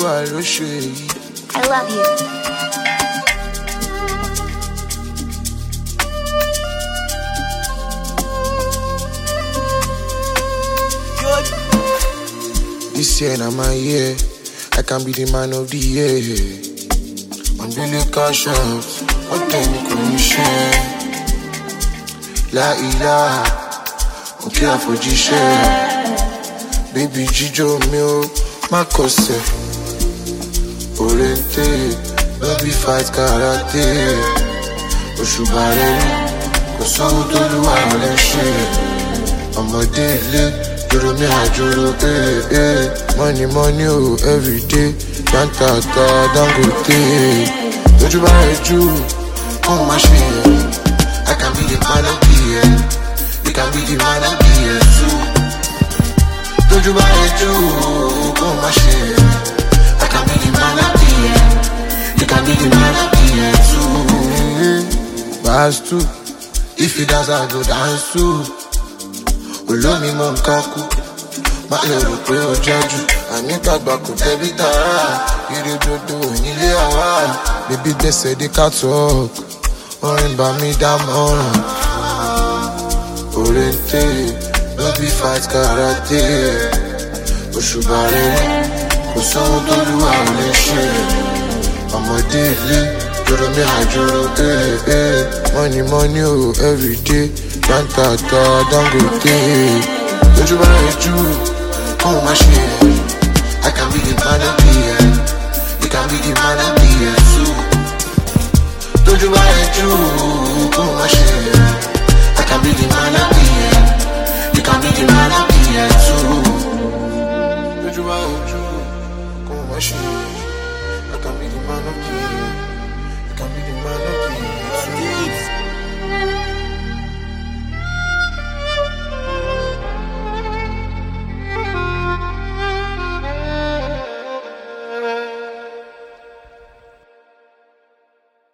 Olúwa ló ṣe èyí. I love you. This year na my year, I can be the man of the year. I'm really cautious, what can you come share? La ilaha, okay I for share. Baby Jijo mi o, ma kose. Orente, baby fight karate. Oṣubare, kò sóhun t'Olúwa ò lè ṣe. Ọmọdé ilé. Joro mi ajoro, money, money, oh, every day. Jantata, Dangote. Lójú bá rẹ̀ jù, oh my shit. I can be the man of the year. You can be the man of the year too. Lójú bá rẹ̀ jù, oh my shit. I can be the man of the year. You can be the man of the year too. Pass too. If you dance, I go dance too. Olómi mọ̀ nǹkan kú, má lè rò pé ó jẹ́jú. Àníkàgbà kò tẹ́bí tààrà, ire dodo nílé àwa. Bébí gbèsè dé ká talk, orin bá mi dámọ̀ràn. Orente, baby fight karate. Òṣùbà rere, kò sóhun t'Olúwa ò lè ṣe. Ọmọdé ilé, joro mi àjòrò, money, money, oh, every day. Jantata, Dangote. Lójú bá rẹ̀ jù, oh my shit. I can be the man of the year. You can be the man of the year too. Lójú bá rẹ̀ jù, oh my shit. I can be the man of the year. You can be the man of the year too. Lójú bá rẹ̀ jù, oh my shit. I can be the man of the year.